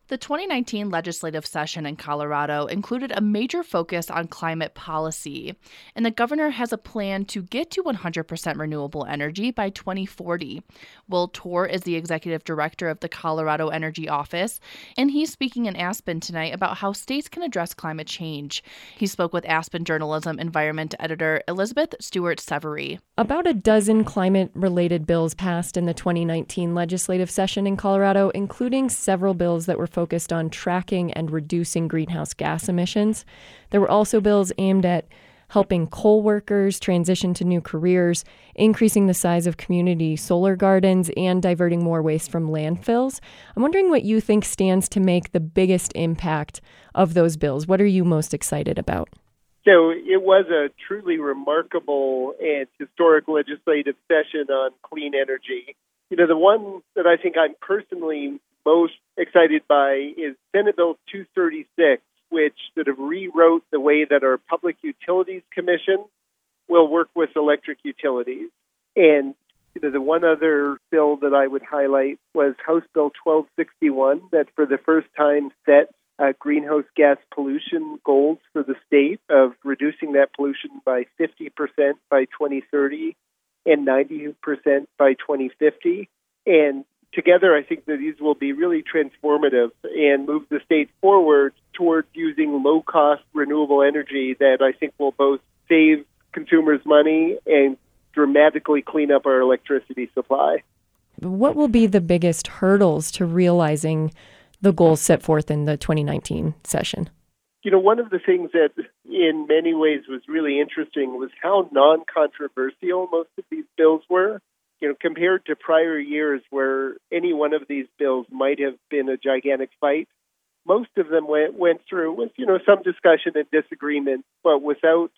The 2019 legislative session in Colorado included a major focus on climate policy, and the governor has a plan to get to 100% renewable energy by 2040. Will Tour is the executive director of the Colorado Energy Office, and he's speaking in Aspen tonight about how states can address climate change. He spoke with Aspen Journalism Environment editor Elizabeth Stewart-Severy. About a dozen climate-related bills passed in the 2019 legislative session in Colorado, including several bills that were focused on tracking and reducing greenhouse gas emissions. There were also bills aimed at helping coal workers transition to new careers, increasing the size of community solar gardens, and diverting more waste from landfills. I'm wondering what you think stands to make the biggest impact of those bills. What are you most excited about? So it was a truly remarkable and historic legislative session on clean energy. The one that I think I'm personally most excited by is Senate Bill 236, which sort of rewrote the way that our Public Utilities Commission will work with electric utilities. And the one other bill that I would highlight was House Bill 1261, that for the first time set greenhouse gas pollution goals for the state of reducing that pollution by 50% by 2030 and 90% by 2050. And together, I think that these will be really transformative and move the state forward towards using low-cost renewable energy that I think will both save consumers money and dramatically clean up our electricity supply. What will be the biggest hurdles to realizing the goals set forth in the 2019 session? One of the things that in many ways was really interesting was how non-controversial most of these bills were. Compared to prior years where any one of these bills might have been a gigantic fight, most of them went through with, some discussion and disagreement, but without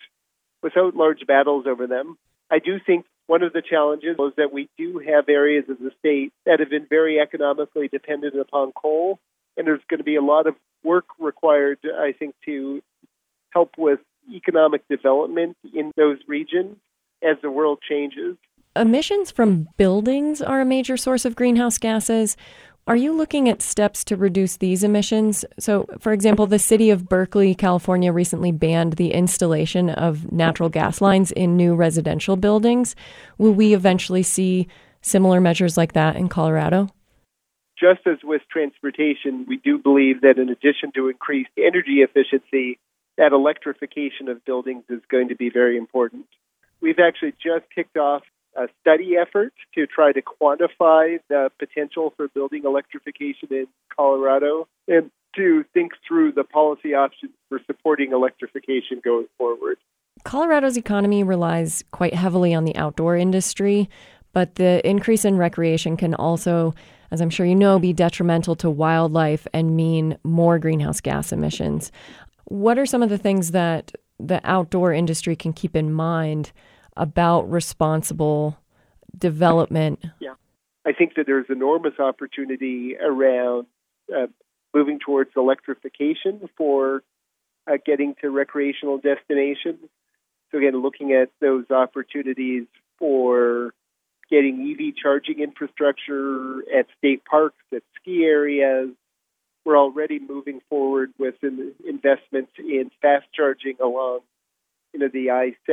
large battles over them. I do think one of the challenges is that we do have areas of the state that have been very economically dependent upon coal, and there's going to be a lot of work required, I think, to help with economic development in those regions as the world changes. Emissions from buildings are a major source of greenhouse gases. Are you looking at steps to reduce these emissions? So, for example, the city of Berkeley, California, recently banned the installation of natural gas lines in new residential buildings. Will we eventually see similar measures like that in Colorado? Just as with transportation, we do believe that in addition to increased energy efficiency, that electrification of buildings is going to be very important. We've actually just kicked off a study effort to try to quantify the potential for building electrification in Colorado and to think through the policy options for supporting electrification going forward. Colorado's economy relies quite heavily on the outdoor industry, but the increase in recreation can also, as I'm sure you know, be detrimental to wildlife and mean more greenhouse gas emissions. What are some of the things that the outdoor industry can keep in mind about responsible development? Yeah, I think that there's enormous opportunity around moving towards electrification for getting to recreational destinations. So again, looking at those opportunities for getting EV charging infrastructure at state parks, at ski areas. We're already moving forward with investments in fast charging along the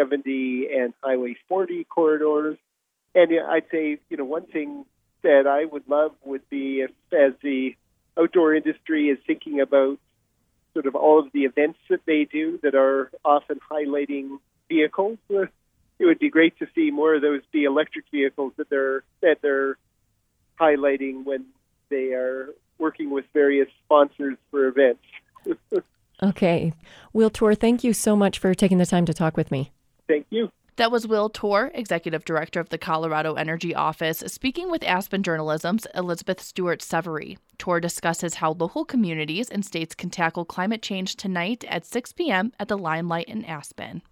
I-70 and Highway 40 corridors. And I'd say, one thing that I would love would be if, as the outdoor industry is thinking about sort of all of the events that they do that are often highlighting vehicles, it would be great to see more of those be electric vehicles that they're highlighting when they are working with various sponsors for events. Okay. Will Tour, thank you so much for taking the time to talk with me. Thank you. That was Will Tour, Executive Director of the Colorado Energy Office, speaking with Aspen Journalism's Elizabeth Stewart-Severy. Tour discusses how local communities and states can tackle climate change tonight at 6 p.m. at the Limelight in Aspen.